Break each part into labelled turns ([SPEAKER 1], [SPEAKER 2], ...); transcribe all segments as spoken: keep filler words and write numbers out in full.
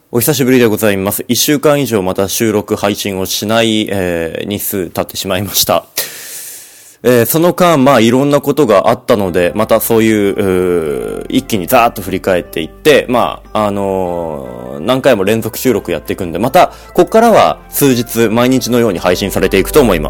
[SPEAKER 1] お久しぶりでございます。一週間以上また収録配信をしない、えー、日数経ってしまいました。えー、その間、まあいろんなことがあったので、またそういう、う一気にザーッと振り返っていって、まあ、あのー、何回も連続収録やっていくんで、また、こっからは数日毎日のように配信されていくと思います。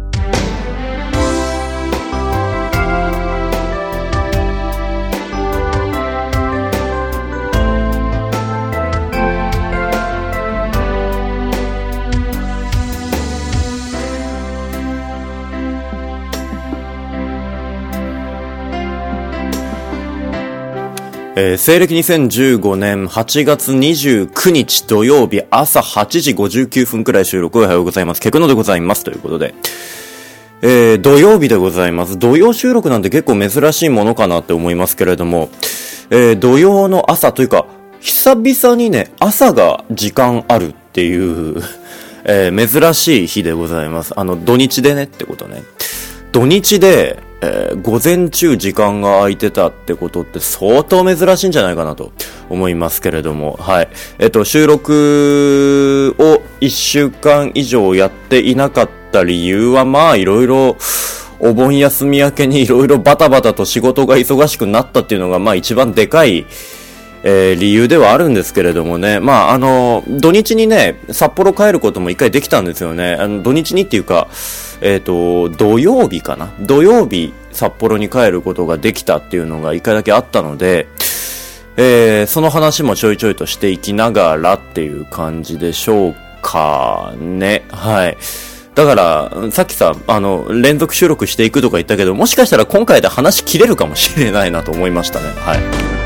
[SPEAKER 1] えー、西暦にせんじゅうごねんはちがつにじゅうくにち土曜日朝はちじごじゅうきゅうふんくらい収録おはようございます。ケクノでございます。ということで。えー、土曜日でございます。土曜収録なんて結構珍しいものかなって思いますけれども、えー、土曜の朝というか、久々にね、朝が時間あるっていう、えー、珍しい日でございます。あの、土日でねってことね。土日で、えー、午前中時間が空いてたってことって相当珍しいんじゃないかなと思いますけれども、はい。えっと、収録をいっしゅうかん以上やっていなかった理由は、まあ、いろいろ、お盆休み明けにいろいろバタバタと仕事が忙しくなったっていうのが、まあ一番でかい、えー、理由ではあるんですけれどもね。まあ、あの、土日にね、札幌帰ることも一回できたんですよね。あの、土日にっていうか、えっと、土曜日かな土曜日、札幌に帰ることができたっていうのが一回だけあったので、えー、その話もちょいちょいとしていきながらっていう感じでしょうかね。はい。だから、さっきさ、あの、連続収録していくとか言ったけど、もしかしたら今回で話切れるかもしれないなと思いましたね。はい。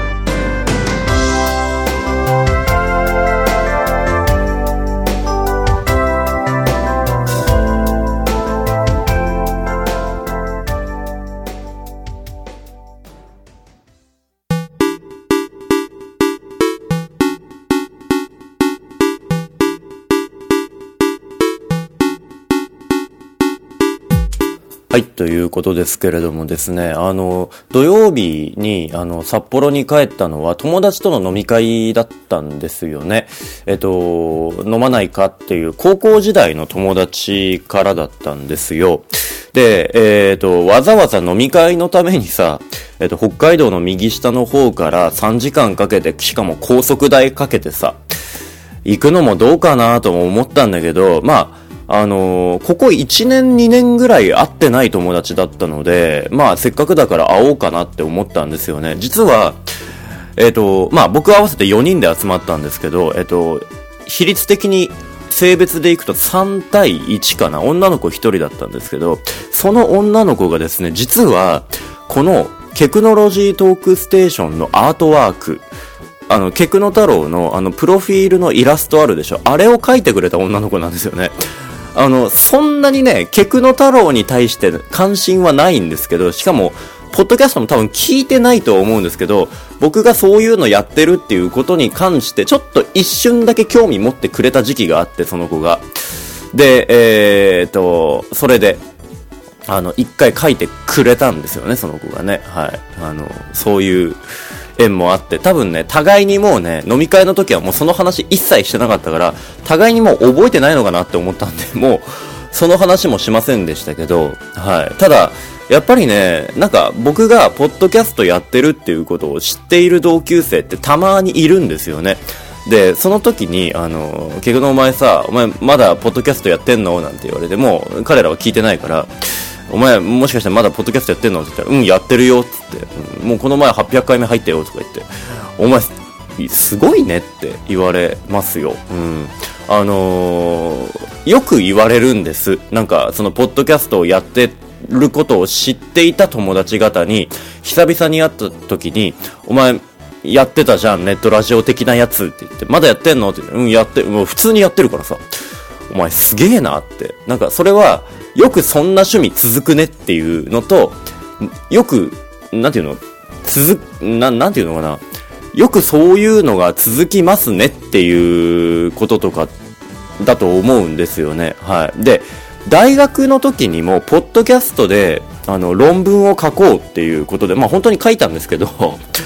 [SPEAKER 1] はい、ということですけれどもですね、あの、土曜日に、あの、札幌に帰ったのは友達との飲み会だったんですよね。えっと、飲まないかっていう高校時代の友達からだったんですよ。で、えっと、わざわざ飲み会のためにさ、えっと、北海道の右下の方からさんじかんかけて、しかも高速代かけてさ、行くのもどうかなとも思ったんだけど、まあ、あのー、ここいちねんにねんぐらい会ってない友達だったので、まあせっかくだから会おうかなって思ったんですよね。実は、えっと、まあ僕合わせてよにんで集まったんですけど、えっと、比率的に性別でいくとさんたいいちかな。女の子ひとりだったんですけど、その女の子がですね、実は、このテクノロジートークステーションのアートワーク、あの、ケクノ太郎のあの、プロフィールのイラストあるでしょ。あれを描いてくれた女の子なんですよね。あの、そんなにね、ケクノ太郎に対して関心はないんですけど、しかも、ポッドキャストも多分聞いてないと思うんですけど、僕がそういうのやってるっていうことに関して、ちょっと一瞬だけ興味持ってくれた時期があって、その子が。で、えーっと、それで、あの、一回書いてくれたんですよね、その子がね。はい。あの、そういう縁もあって、多分ね、互いにもうね、飲み会の時はもうその話一切してなかったから、互いにもう覚えてないのかなって思ったんで、もう、その話もしませんでしたけど、はい。ただ、やっぱりね、なんか僕がポッドキャストやってるっていうことを知っている同級生ってたまにいるんですよね。で、その時に、あの、ケクノお前さ、お前まだポッドキャストやってんのなんて言われても、彼らは聞いてないから、お前もしかしてまだポッドキャストやってんのって言ったら、うん、やってるよってって、うん、もうこの前はっぴゃっかいめ入ったよとか言って、お前すごいねって言われますよ。うん、あのー、よく言われるんです。なんかそのポッドキャストをやってることを知っていた友達方に久々に会った時に、お前やってたじゃんネットラジオ的なやつって言って、まだやってんのって言って、うん、やってもう普通にやってるからさ、お前すげえなって、なんかそれはよくそんな趣味続くねっていうのと、よくなんていうの続ななんていうのかな、よくそういうのが続きますねっていうこととかだと思うんですよね。はい。で、大学の時にもポッドキャストであの論文を書こうっていうことで、まあ本当に書いたんですけど、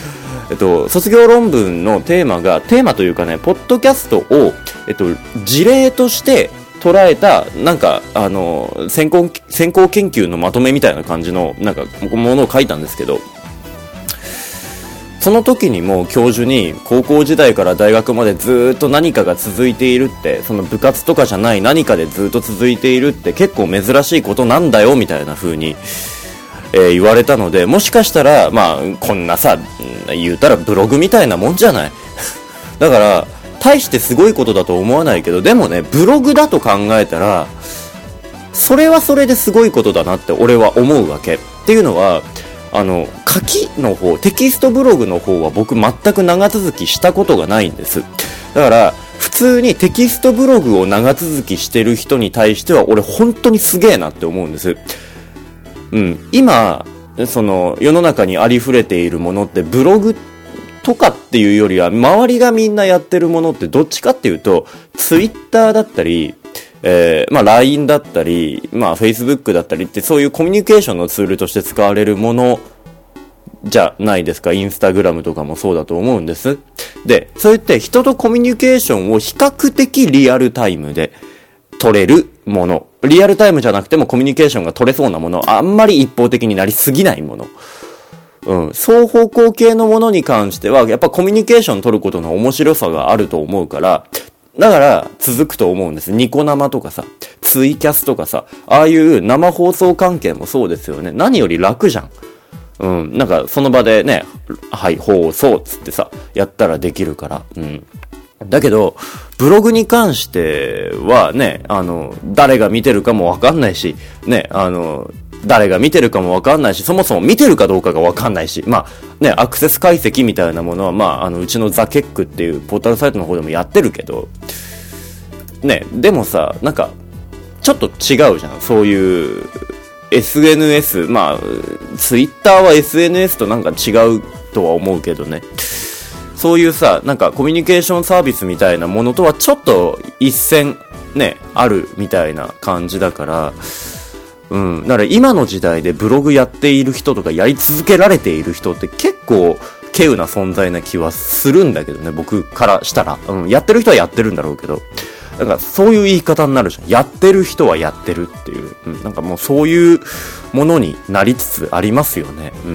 [SPEAKER 1] えっと、卒業論文のテーマが、テーマというかね、ポッドキャストを、えっと、事例として捉えた、なんか、あの、先行、先行研究のまとめみたいな感じの、なんか、ものを書いたんですけど、その時にも教授に高校時代から大学までずっと何かが続いているって、その部活とかじゃない何かでずっと続いているって結構珍しいことなんだよみたいな風に、えー、言われたので、もしかしたらまあこんなさ、言うたらブログみたいなもんじゃないだから大してすごいことだと思わないけど、でもねブログだと考えたらそれはそれですごいことだなって俺は思うわけ。っていうのはあの書きの方、テキストブログの方は僕全く長続きしたことがないんです。だから普通にテキストブログを長続きしてる人に対しては俺本当にすげえなって思うんです。うん、今その世の中にありふれているものってブログとかっていうよりは周りがみんなやってるものってどっちかっていうとツイッターだったり、えー、まあ ライン だったり、まあ Facebook だったりってそういうコミュニケーションのツールとして使われるものじゃないですか。インスタグラムとかもそうだと思うんです。で、そうやって人とコミュニケーションを比較的リアルタイムで取れるもの。リアルタイムじゃなくてもコミュニケーションが取れそうなもの。あんまり一方的になりすぎないもの。うん。双方向系のものに関しては、やっぱコミュニケーション取ることの面白さがあると思うから、だから続くと思うんです。ニコ生とかさ、ツイキャスとかさ、ああいう生放送関係もそうですよね。何より楽じゃん。うん。なんかその場でね、はい、放送つってさ、やったらできるから。うん。だけど、ブログに関してはね、あの、誰が見てるかもわかんないし、ね、あの、誰が見てるかもわかんないし、そもそも見てるかどうかがわかんないし、まあ、ね、アクセス解析みたいなものは、まあ、あの、うちのザケックっていうポータルサイトの方でもやってるけど、ね、でもさ、なんか、ちょっと違うじゃん、そういう、エスエヌエス、まあ、ツイッターは エスエヌエス となんか違うとは思うけどね。そういうさ、なんかコミュニケーションサービスみたいなものとはちょっと一線ね、あるみたいな感じだから、うん。だから今の時代でブログやっている人とかやり続けられている人って結構稀有な存在な気はするんだけどね、僕からしたら。うん。やってる人はやってるんだろうけど。だからそういう言い方になるじゃん。やってる人はやってるっていう。うん。なんかもうそういうものになりつつありますよね。うん。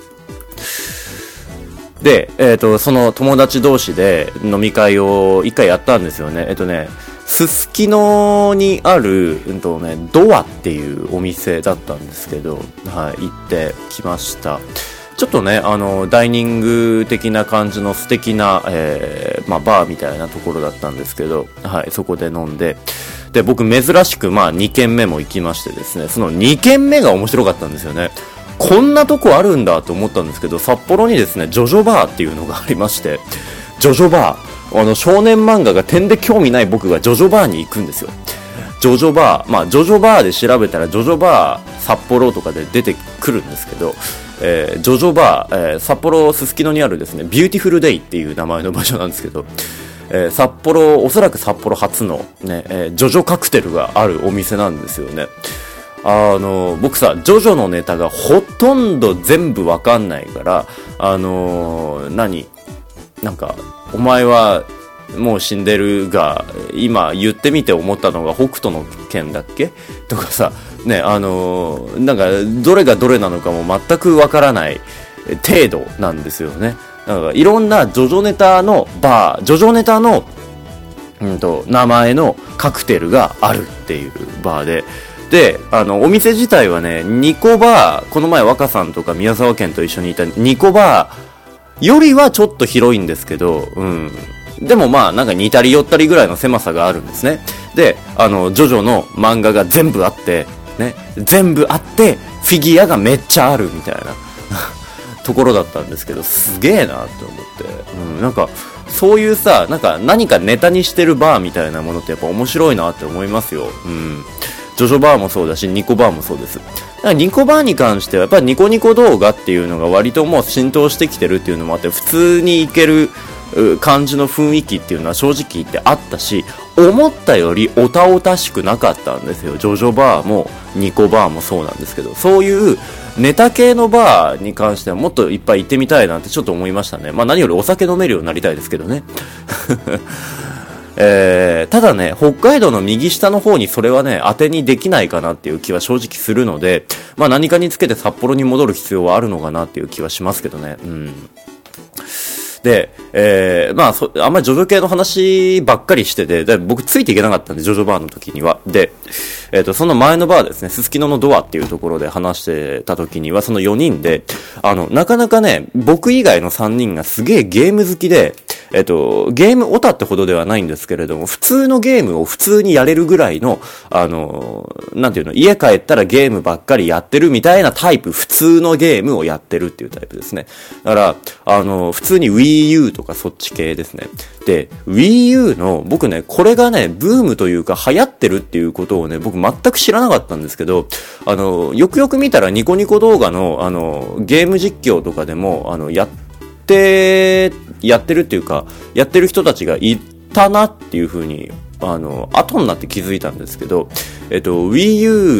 [SPEAKER 1] で、えっと、その友達同士で飲み会を一回やったんですよね。えっとね、すすきのにある、うんとね、ドアっていうお店だったんですけど、はい、行ってきました。ちょっとね、あの、ダイニング的な感じの素敵な、えー、まあ、バーみたいなところだったんですけど、はい、そこで飲んで、で、僕珍しく、まあ、に軒目も行きましてですね、そのに軒目が面白かったんですよね。こんなとこあるんだと思ったんですけど、札幌にですね、ジョジョバーっていうのがありまして、ジョジョバー、あの、少年漫画が点で興味ない僕がジョジョバーに行くんですよ。ジョジョバー、まあ、ジョジョバーで調べたら、ジョジョバー札幌とかで出てくるんですけど、えー、ジョジョバー、えー、札幌すすきのにあるですね、ビューティフルデイっていう名前の場所なんですけど、えー、札幌、おそらく札幌初のね、えー、ジョジョカクテルがあるお店なんですよね。あの、僕さ、ジョジョのネタがほとんど全部わかんないから、あのー、何なんか、お前はもう死んでるが、今言ってみて思ったのが北斗の拳だっけとかさ、ね、あのー、なんか、どれがどれなのかも全くわからない程度なんですよね。なんか、いろんなジョジョネタのバー、ジョジョネタの、うんと、名前のカクテルがあるっていうバーで、で、あの、お店自体はね、ニコバー、この前若さんとか宮沢県と一緒にいたニコバーよりはちょっと広いんですけど、うん。でもまあ、なんか似たり寄ったりぐらいの狭さがあるんですね。で、あの、ジョジョの漫画が全部あって、ね、全部あって、フィギュアがめっちゃあるみたいなところだったんですけど、すげえなって思って。うん、なんか、そういうさ、なんか何かネタにしてるバーみたいなものってやっぱ面白いなって思いますよ。うん。ジョジョバーもそうだし、ニコバーもそうです。だからニコバーに関しては、やっぱりニコニコ動画っていうのが割ともう浸透してきてるっていうのもあって、普通に行ける感じの雰囲気っていうのは正直言ってあったし、思ったよりおたおたしくなかったんですよ。ジョジョバーもニコバーもそうなんですけど、そういうネタ系のバーに関してはもっといっぱい行ってみたいなってちょっと思いましたね。まあ何よりお酒飲めるようになりたいですけどね。えー、ただね、北海道の右下の方にそれはね、当てにできないかなっていう気は正直するので、まあ何かにつけて札幌に戻る必要はあるのかなっていう気はしますけどね。うん。で、えー、まあそ、あんまりジョジョ系の話ばっかりしてて、で僕ついていけなかったんで、ジョジョバーの時には。で、えっと、その前のバーですね、すすきののドアっていうところで話してた時には、そのよにんで、あの、なかなかね、僕以外のさんにんがすげえゲーム好きで、えっと、ゲームオタってほどではないんですけれども、普通のゲームを普通にやれるぐらいの、あの、なんていうの、家帰ったらゲームばっかりやってるみたいなタイプ、普通のゲームをやってるっていうタイプですね。だから、あの、普通に Wii U とかそっち系ですね。で、Wii U の、僕ね、これがね、ブームというか流行ってるっていうことをね、僕全く知らなかったんですけど、あの、よくよく見たらニコニコ動画の、あの、ゲーム実況とかでも、あの、やって、やってるっていうか、やってる人たちがいたなっていう風に、あの、後になって気づいたんですけど、えっと、Wii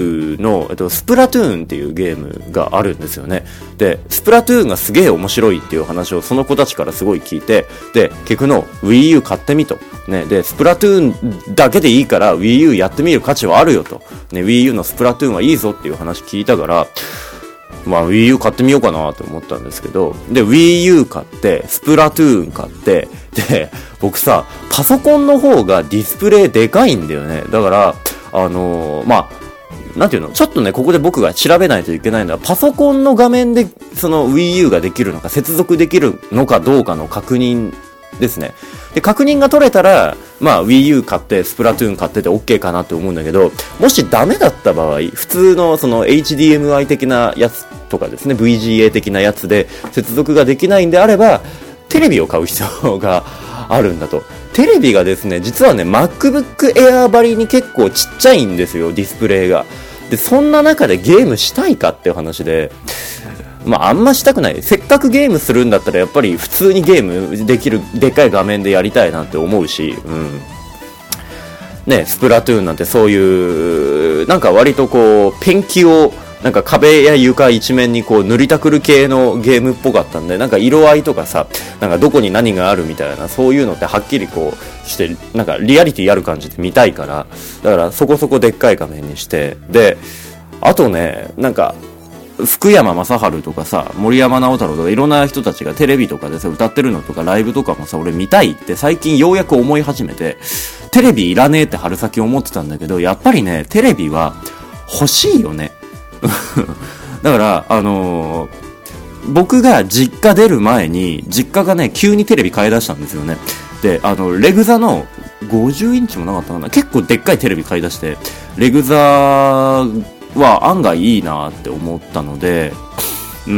[SPEAKER 1] U の、えっと、スプラトゥーンっていうゲームがあるんですよね。で、スプラトゥーンがすげえ面白いっていう話をその子たちからすごい聞いて、で、結局の Wii U 買ってみと。ね、で、スプラトゥーンだけでいいから Wii U やってみる価値はあるよと。ね、Wii U のスプラトゥーンはいいぞっていう話聞いたから、まあ Wii U 買ってみようかなと思ったんですけど、で Wii U 買ってスプラトゥーン買って、で僕さパソコンの方がディスプレイでかいんだよね。だからあのー、まあなんていうの、ちょっとねここで僕が調べないといけないのは、パソコンの画面でその Wii U ができるのか接続できるのかどうかの確認ですね。で確認が取れたら、まあ Wii U 買ってスプラトゥーン買ってて OK かなって思うんだけど、もしダメだった場合、普通のその エイチディーエムアイ 的なやつとかですね、 ブイジーエー 的なやつで接続ができないんであれば、テレビを買う必要があるんだと。テレビがですね、実はね MacBook Air ばりに結構ちっちゃいんですよ、ディスプレイが。でそんな中でゲームしたいかっていう話で、まああんましたくない。せっかくゲームするんだったらやっぱり普通にゲームできるでっかい画面でやりたいなって思うし、うんね、スプラトゥーンなんてそういうなんか割とこうペンキをなんか壁や床一面にこう塗りたくる系のゲームっぽかったんで、なんか色合いとかさ、なんかどこに何があるみたいな、そういうのってはっきりこうしてなんかリアリティある感じで見たいから、だからそこそこでっかい画面にして、であとね、なんか福山雅治とかさ、森山直太朗とかいろんな人たちがテレビとかでさ歌ってるのとかライブとかもさ、俺見たいって最近ようやく思い始めて、テレビいらねえって春先思ってたんだけど、やっぱりねテレビは欲しいよね。だからあのー、僕が実家出る前に実家がね急にテレビ買い出したんですよね。であのレグザのごじゅうインチもなかったかな、結構でっかいテレビ買い出して、レグザは案外いいなって思ったので、うん、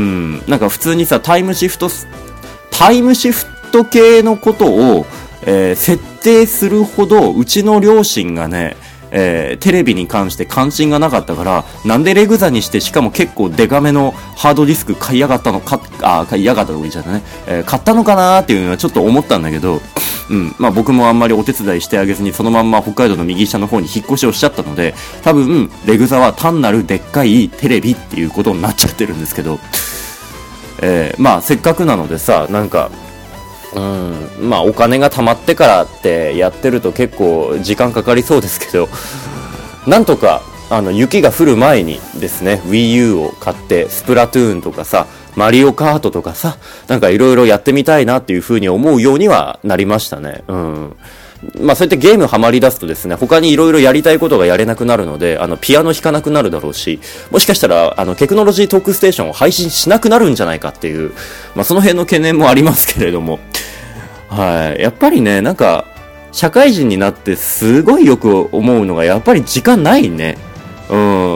[SPEAKER 1] なんか普通にさタイムシフトタイムシフト系のことを、えー、設定するほどうちの両親がね、えー、テレビに関して関心がなかったから、なんでレグザにしてしかも結構デカめのハードディスク買いやがったのか、あ買いやがったとか言っちゃったね、えー、買ったのかなーっていうのはちょっと思ったんだけど、うん、まあ僕もあんまりお手伝いしてあげずにそのまんま北海道の右下の方に引っ越しをしちゃったので、多分レグザは単なるでっかいテレビっていうことになっちゃってるんですけど、えー、まあせっかくなのでさ、なんかうん、まあお金が貯まってからってやってると結構時間かかりそうですけど、なんとかあの雪が降る前にですね Wii U を買ってスプラトゥーンとかさ、マリオカートとかさ、なんかいろいろやってみたいなっていう風に思うようにはなりましたね。うん。まあそうやってゲームハマり出すとですね、他にいろいろやりたいことがやれなくなるので、あのピアノ弾かなくなるだろうし、もしかしたらあのテクノロジートークステーションを配信しなくなるんじゃないかっていう、まあその辺の懸念もありますけれども、はい、やっぱりね、なんか社会人になってすごいよく思うのが、やっぱり時間ないね。うん、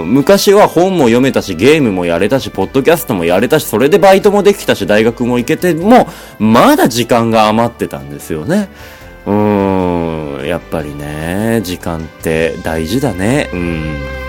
[SPEAKER 1] 昔は本も読めたし、ゲームもやれたし、ポッドキャストもやれたし、それでバイトもできたし、大学も行けても、まだ時間が余ってたんですよね。うーん、やっぱりね、時間って大事だね。うん。